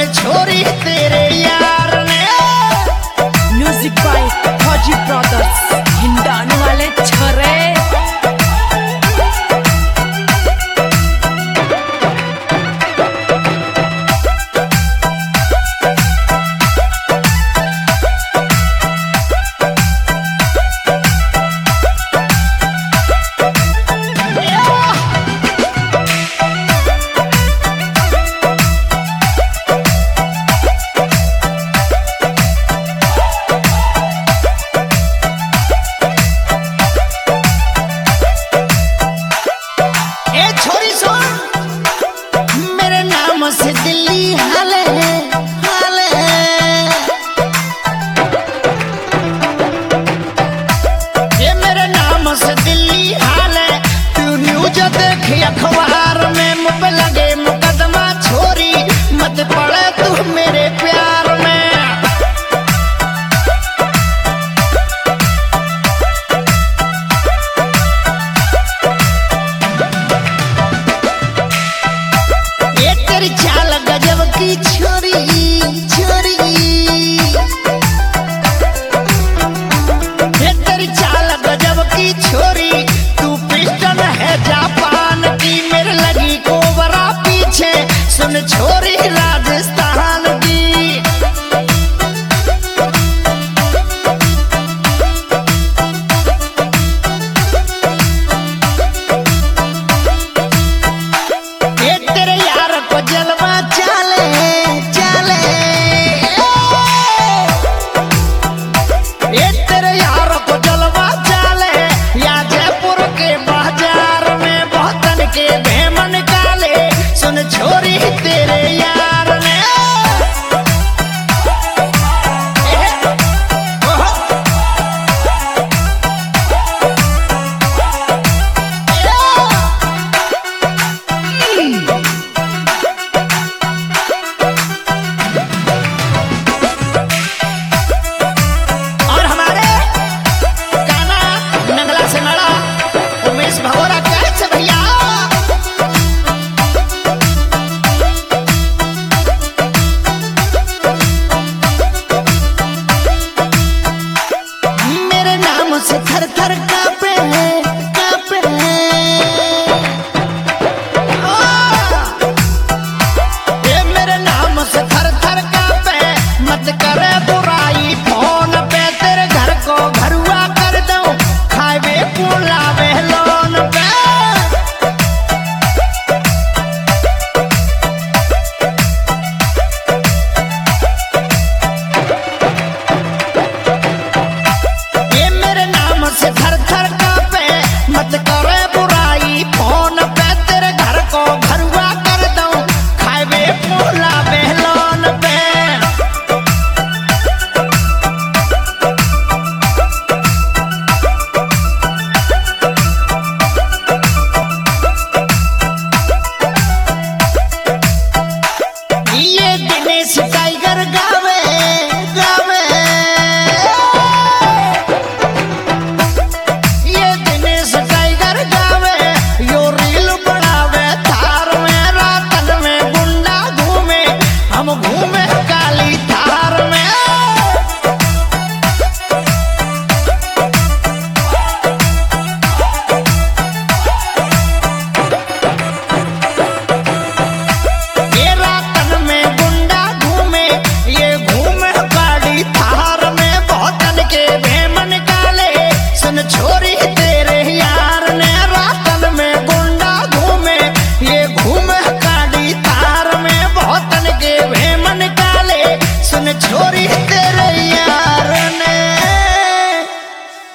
सुन छोरी तेरे यार ने। म्यूजिक बाय फौजी ब्रदर्स हिंडाने वाले छरे। से दिल्ली हाले हाले, ये मेरे नाम से दिल्ली हाले। तू न्यूज देखी अखबार में, मुझ पे लगे मुकदमा छोरी, मत पड़े तू मेरे प्यार में। चाल गजब की छोरी छोरी, ये तेरी चाल गजब की छोरी। तू पिस्टन है जापान की, मेरे लगी कोबरा पीछे, सुन छोरी राजस्थान की। छोरी तेरे यार ने। और हमारे गाना नंगला से मड़ा उमेश भगोरा कैसे भैया। से थर थर कांपे कांपे, ये मेरे नाम से थर थर कांपे। मत करे बुराई फोन पे, तेरे घर को भरुआ कर दूं, खावे पुलावे लोन पे। से थर थर कांपे, मत करे बुराई फोन पे, तेरे घर को भरुआ कर दूं, खावे पुलावे लोन पे। ये दिनेश टाइगर गा